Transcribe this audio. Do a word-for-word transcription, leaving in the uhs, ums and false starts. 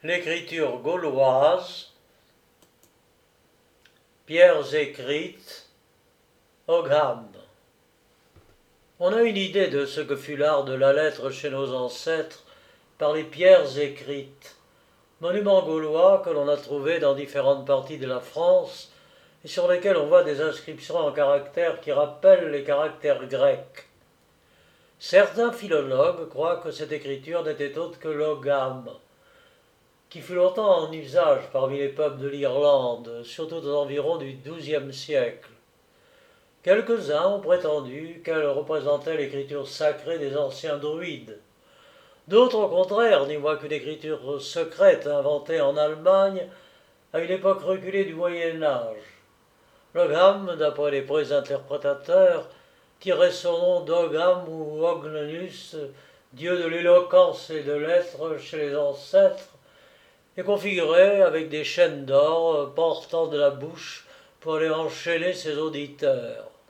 l'écriture gauloise, pierres écrites, Ogham. On a une idée de ce que fut l'art de la lettre chez nos ancêtres par les pierres écrites, monuments gaulois que l'on a trouvés dans différentes parties de la France et sur lesquels on voit des inscriptions en caractères qui rappellent les caractères grecs. Certains philologues croient que cette écriture n'était autre que l'Ogham, qui fut longtemps en usage parmi les peuples de l'Irlande, surtout aux environs du douzième siècle. Quelques-uns ont prétendu qu'elle représentait l'écriture sacrée des anciens druides. D'autres, au contraire, n'y voient qu'une écriture secrète inventée en Allemagne à une époque reculée du Moyen-Âge. L'Ogham, d'après les premiers interprétateurs, tirait son nom d'Ogham ou Ognus, dieu de l'éloquence et de l'être chez les ancêtres, et configuré avec des chaînes d'or portant de la bouche pour aller enchaîner ses auditeurs.